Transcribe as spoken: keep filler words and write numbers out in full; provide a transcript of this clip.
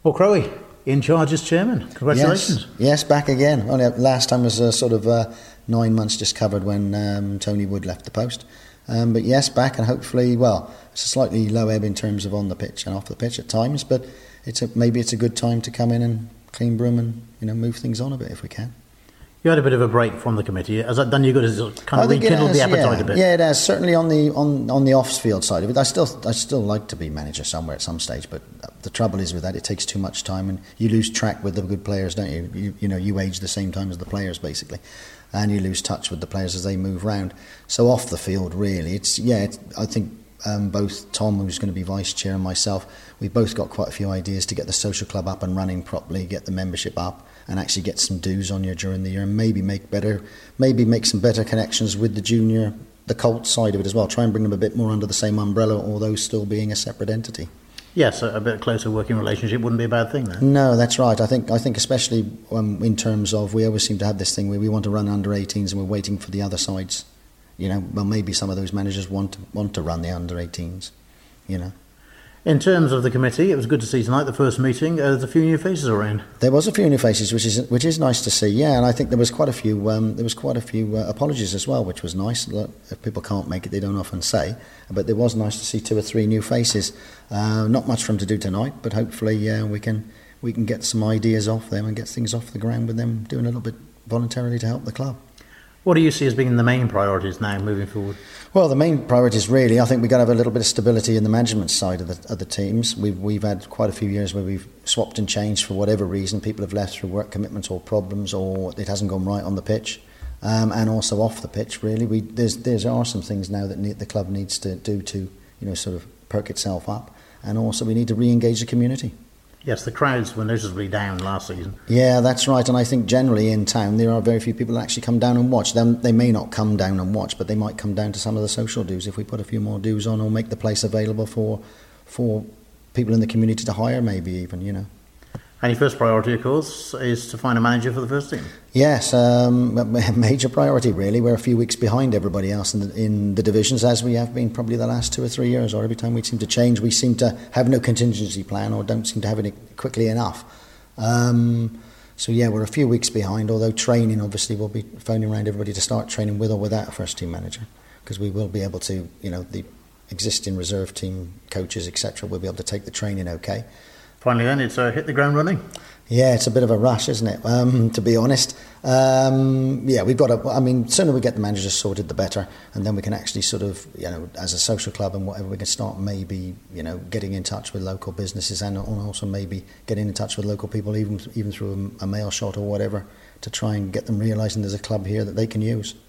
Paul Crowley, in charge as chairman. Congratulations. Yes, yes, back again. Only last time was uh, sort of uh, nine months just covered when um, Tony Wood left the post. Um, but yes, back, and hopefully, well, it's a slightly low ebb in terms of on the pitch and off the pitch at times, but it's a, maybe it's a good time to come in and clean broom and, you know, move things on a bit if we can. You had a bit of a break from the committee. Has that done you good? Has it kind of rekindled the appetite yeah. a bit? Yeah, it has. Certainly on the on, on the off-field side of it. I still I still like to be manager somewhere at some stage, but the trouble is with that, it takes too much time and you lose track with the good players, don't you? You, you know, you age the same time as the players, basically. And you lose touch with the players as they move round. So off the field, really, it's, yeah, it's, I think um, both Tom, who's going to be vice chair, and myself, we've both got quite a few ideas to get the social club up and running properly, get the membership up, and actually get some dues on you during the year, and maybe make better, maybe make some better connections with the junior, the Colts side of it as well. Try and bring them a bit more under the same umbrella, although still being a separate entity. Yes, a, a bit closer working relationship wouldn't be a bad thing then. No, that's right. I think I think especially um, in terms of, we always seem to have this thing where we want to run under eighteens and we're waiting for the other sides. You know, well, maybe some of those managers want to, want to run the under eighteens, you know. In terms of the committee, it was good to see tonight, the first meeting. Uh, there's a few new faces around. There was a few new faces, which is which is nice to see. Yeah, and I think there was quite a few. Um, there was quite a few uh, apologies as well, which was nice. Look, if people can't make it, they don't often say. But it was nice to see two or three new faces. Uh, not much for them to do tonight, but hopefully uh, we can we can get some ideas off them and get things off the ground with them doing a little bit voluntarily to help the club. What do you see as being the main priorities now moving forward? Well, the main priorities really, I think we've got to have a little bit of stability in the management side of the, of the teams. We've, we've had quite a few years where we've swapped and changed for whatever reason. People have left through work commitments or problems, or it hasn't gone right on the pitch. Um, and also off the pitch, really. We, there's, there are some things now that need, the club needs to do to, you know, sort of perk itself up. And also we need to re-engage the community. Yes, the crowds were noticeably down last season. Yeah, that's right. And I think generally in town there are very few people that actually come down and watch. Them, they may not come down and watch, but they might come down to some of the social dues if we put a few more dues on, or make the place available for for people in the community to hire, maybe even, you know. And your first priority, of course, is to find a manager for the first team. Yes, um, major priority really. We're a few weeks behind everybody else in the, in the divisions, as we have been probably the last two or three years, or every time we seem to change we seem to have no contingency plan, or don't seem to have it quickly enough. Um, so yeah, we're a few weeks behind, although training, obviously we'll be phoning around everybody to start training with or without a first team manager, because we will be able to, you know, the existing reserve team coaches, et cetera, will be able to take the training okay. Finally then, it's uh, hit the ground running. Yeah, it's a bit of a rush, isn't it? Um, to be honest, um, yeah, we've got to. I mean, sooner we get the managers sorted, the better, and then we can actually sort of, you know, as a social club and whatever, we can start maybe, you know, getting in touch with local businesses, and also maybe getting in touch with local people, even even through a, a mail shot or whatever, to try and get them realising there's a club here that they can use.